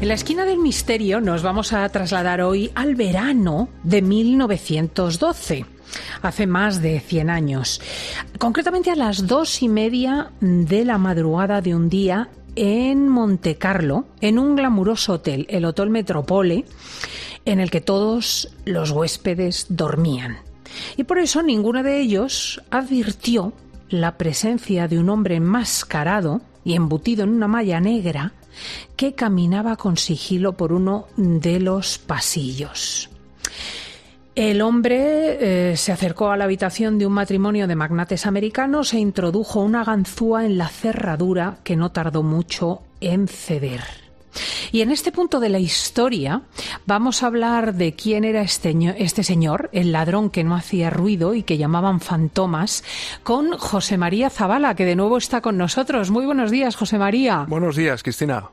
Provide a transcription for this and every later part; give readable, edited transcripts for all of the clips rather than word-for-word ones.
la esquina del misterio nos vamos a trasladar hoy al verano de 1912. Hace más de 100 años. Concretamente a las 2:30 de la madrugada de un día en Montecarlo, en un glamuroso hotel, el Hotel Metropole, en el que todos los huéspedes dormían. Y por eso ninguno de ellos advirtió la presencia de un hombre enmascarado y embutido en una malla negra que caminaba con sigilo por uno de los pasillos. El hombre se acercó a la habitación de un matrimonio de magnates americanos e introdujo una ganzúa en la cerradura que no tardó mucho en ceder. Y en este punto de la historia vamos a hablar de quién era este señor, el ladrón que no hacía ruido y que llamaban Fantomas, con José María Zabala, que de nuevo está con nosotros. Muy buenos días, José María. Buenos días, Cristina.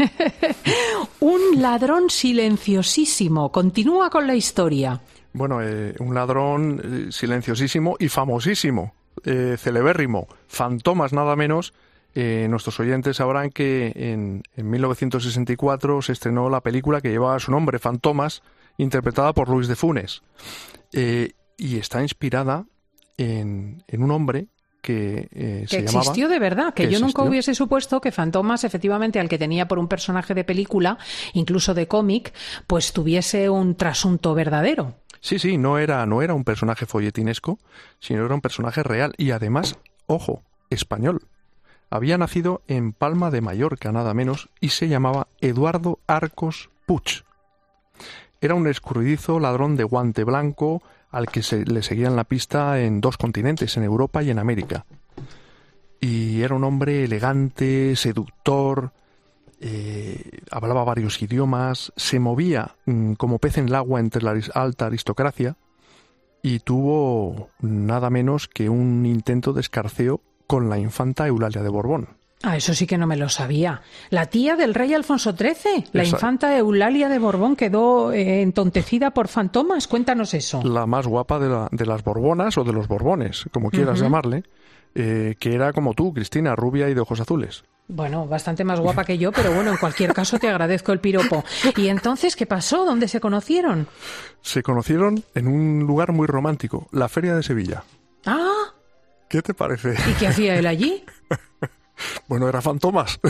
Un ladrón silenciosísimo. Continúa con la historia. Bueno, un ladrón silenciosísimo y famosísimo, celebérrimo. Fantomas, nada menos. Nuestros oyentes sabrán que en 1964 se estrenó la película que llevaba su nombre, Fantomas, interpretada por Luis de Funes. Y está inspirada en un hombre que se llamaba... existió de verdad, que yo nunca hubiese supuesto que Fantomas, efectivamente, al que tenía por un personaje de película, incluso de cómic, pues tuviese un trasunto verdadero. Sí, no era un personaje folletinesco, sino era un personaje real y además, ojo, español. Había nacido en Palma de Mallorca, nada menos, y se llamaba Eduardo Arcos Puig. Era un escurridizo ladrón de guante blanco al que le seguían la pista en 2 continentes, en Europa y en América. Y era un hombre elegante, seductor, hablaba varios idiomas, se movía como pez en el agua entre la alta aristocracia y tuvo nada menos que un intento de escarceo con la infanta Eulalia de Borbón. Ah, eso sí que no me lo sabía. La tía del rey Alfonso XIII, la infanta Eulalia de Borbón, quedó entontecida por Fantomas. Cuéntanos eso. La más guapa de las Borbonas o de los Borbones, como quieras llamarle, que era como tú, Cristina, rubia y de ojos azules. Bueno, bastante más guapa que yo, pero bueno, en cualquier caso te agradezco el piropo. ¿Y entonces qué pasó? ¿Dónde se conocieron? Se conocieron en un lugar muy romántico, la Feria de Sevilla. ¡Ah! ¿Qué te parece? ¿Y qué hacía él allí? Bueno, era Fantomas.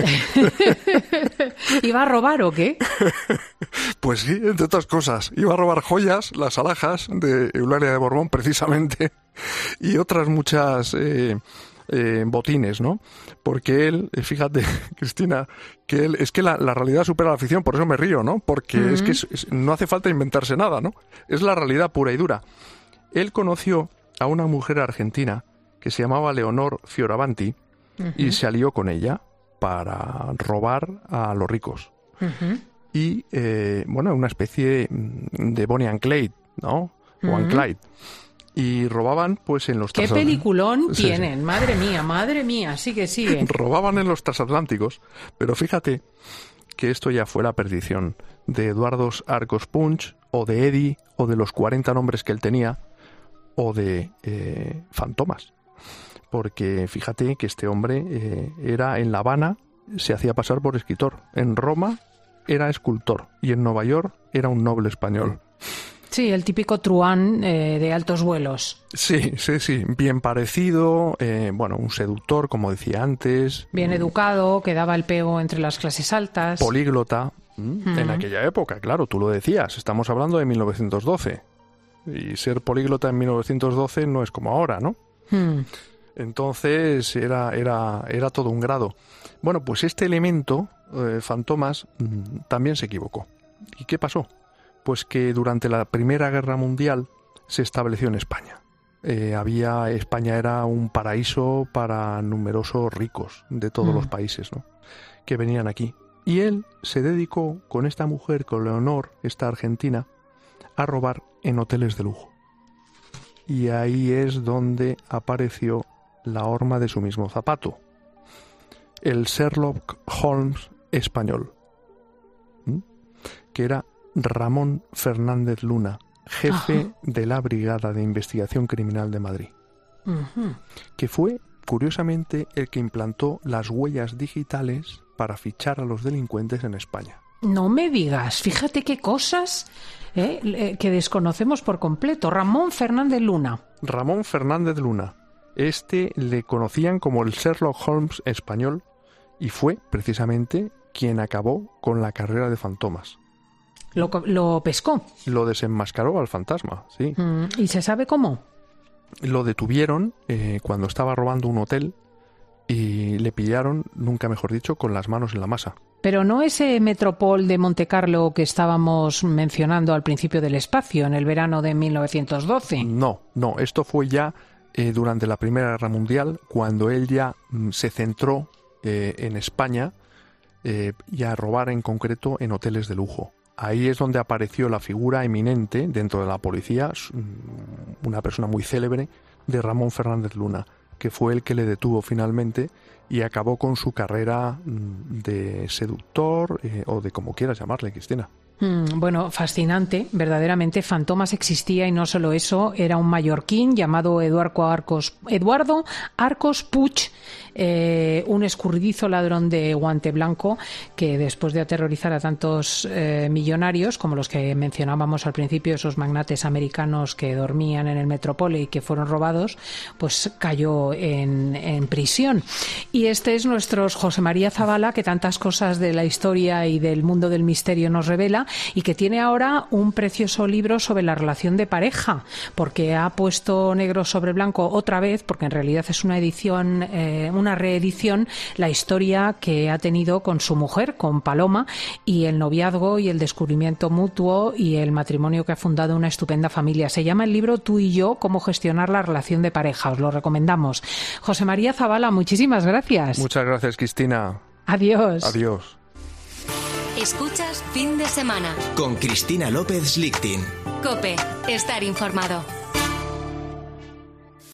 ¿Iba a robar o qué? Pues sí, entre otras cosas. Iba a robar joyas, las alhajas de Eulalia de Borbón, precisamente, y otras muchas botines, ¿no? Porque él, fíjate, Cristina, que él, es que la realidad supera la ficción, por eso me río, ¿no? Porque es que no hace falta inventarse nada, ¿no? Es la realidad pura y dura. Él conoció a una mujer argentina que se llamaba Leonor Fioravanti y se alió con ella para robar a los ricos. Y, bueno, una especie de Bonnie and Clyde, ¿no? O and Clyde. Y robaban, pues, en los... ¿Qué peliculón tienen? Sí. Madre mía, sigue. Robaban en los transatlánticos, pero fíjate que esto ya fue la perdición de Eduardo Arcos Puig, o de Eddie, o de los 40 nombres que él tenía, o de Fantomas. Porque fíjate que este hombre era en La Habana, se hacía pasar por escritor. En Roma era escultor. Y en Nueva York era un noble español. Sí, el típico truán de altos vuelos. Sí. Bien parecido, bueno, un seductor, como decía antes. Bien educado, que daba el pego entre las clases altas. Políglota. En aquella época, claro, tú lo decías. Estamos hablando de 1912. Y ser políglota en 1912 no es como ahora, ¿no? Entonces era todo un grado. Bueno, pues este elemento, Fantomas, también se equivocó. ¿Y qué pasó? Pues que durante la Primera Guerra Mundial se estableció en España. España era un paraíso para numerosos ricos de todos los países, ¿no? Que venían aquí. Y él se dedicó con esta mujer, con Leonor, esta argentina, a robar en hoteles de lujo. Y ahí es donde apareció la horma de su mismo zapato, el Sherlock Holmes español, que era Ramón Fernández Luna, jefe de la Brigada de Investigación Criminal de Madrid, que fue, curiosamente, el que implantó las huellas digitales para fichar a los delincuentes en España. No me digas, fíjate qué cosas que desconocemos por completo. Ramón Fernández Luna. Ramón Fernández Luna. Le conocían como el Sherlock Holmes español y fue precisamente quien acabó con la carrera de fantomas. Lo pescó. Lo desenmascaró al fantasma, sí. ¿Y se sabe cómo? Lo detuvieron cuando estaba robando un hotel y le pillaron, nunca mejor dicho, con las manos en la masa. Pero no ese Metropol de Montecarlo que estábamos mencionando al principio del espacio, en el verano de 1912. No, esto fue ya durante la Primera Guerra Mundial, cuando él ya se centró en España y a robar en concreto en hoteles de lujo. Ahí es donde apareció la figura eminente dentro de la policía, una persona muy célebre, de Ramón Fernández Luna, que fue el que le detuvo finalmente y acabó con su carrera de seductor o de como quieras llamarle, Cristina. Bueno, fascinante, verdaderamente. Fantomas existía y no solo eso, era un mallorquín llamado Eduardo Arcos Puig, un escurridizo ladrón de guante blanco que después de aterrorizar a tantos millonarios como los que mencionábamos al principio, esos magnates americanos que dormían en el Metrópole y que fueron robados, pues cayó en prisión. Y este es nuestro José María Zabala, que tantas cosas de la historia y del mundo del misterio nos revela, y que tiene ahora un precioso libro sobre la relación de pareja, porque ha puesto negro sobre blanco otra vez, porque en realidad es una edición, una reedición, la historia que ha tenido con su mujer, con Paloma, y el noviazgo y el descubrimiento mutuo y el matrimonio que ha fundado una estupenda familia. Se llama el libro Tú y yo, cómo gestionar la relación de pareja. Os lo recomendamos. José María Zabala, muchísimas gracias. Muchas gracias, Cristina. Adiós. Adiós. Escuchas Fin de Semana con Cristina López Lichting. COPE, estar informado.